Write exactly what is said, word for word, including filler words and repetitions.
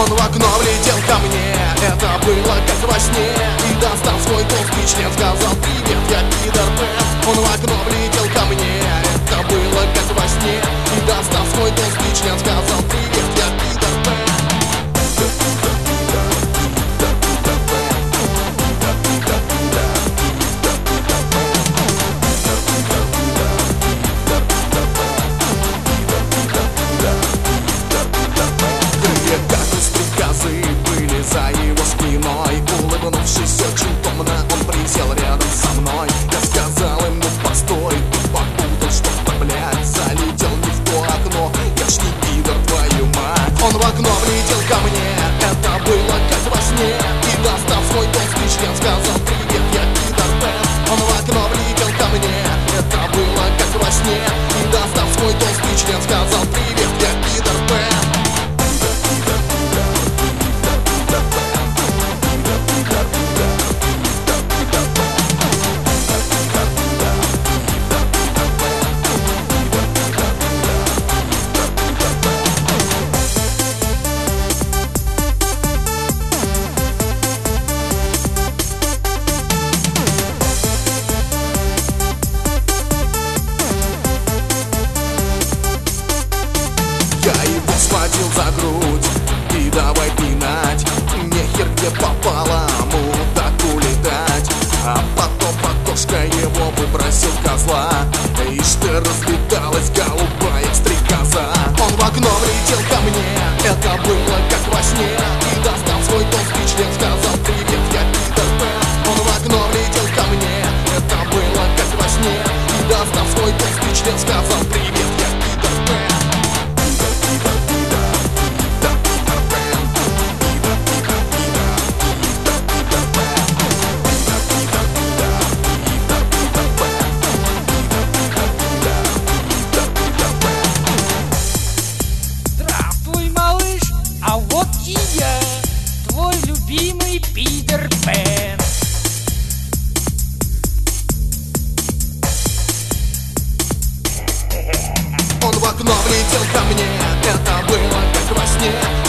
Он в окно влетел ко мне, это было как во сне. И достав свой толстый член, сказал: привет, я Питер Пен. Он в окно влетел ко мне, это было как во сне. И достав свой толстый член, сказал: привет, я Питер Пен. Были за его спиной. Улыбнувшись очень томно, он присел рядом со мной. Я сказал ему: постой, ты попутал что-то, блядь. Залетел не в то окно, я ж не пидор, твою мать. Он в окно влетел ко мне, это было как во сне. И достав свой толстый член, сказал: привет, я Питер Пен. Он в окно влетел ко мне, это было как во сне. И достав свой толстый член, сказал: привет, я Питер Пен. Я его схватил за грудь и давай пинать. Нехер где попало, мудаку летать. А потом Патошка его выбросил козла. Ишь ты, разлеталась голубая стрекоза. Он в окно влетел ко мне, это было как во сне. И достав свой толстый член, сказал: привет, я Питер Пен. Он в окно влетел ко мне, это было как во сне. И достав свой толстый член, сказал: привет, я Питер Пен. А вот и я, твой любимый Питер Пен. Он в окно влетел ко мне, это было как во сне.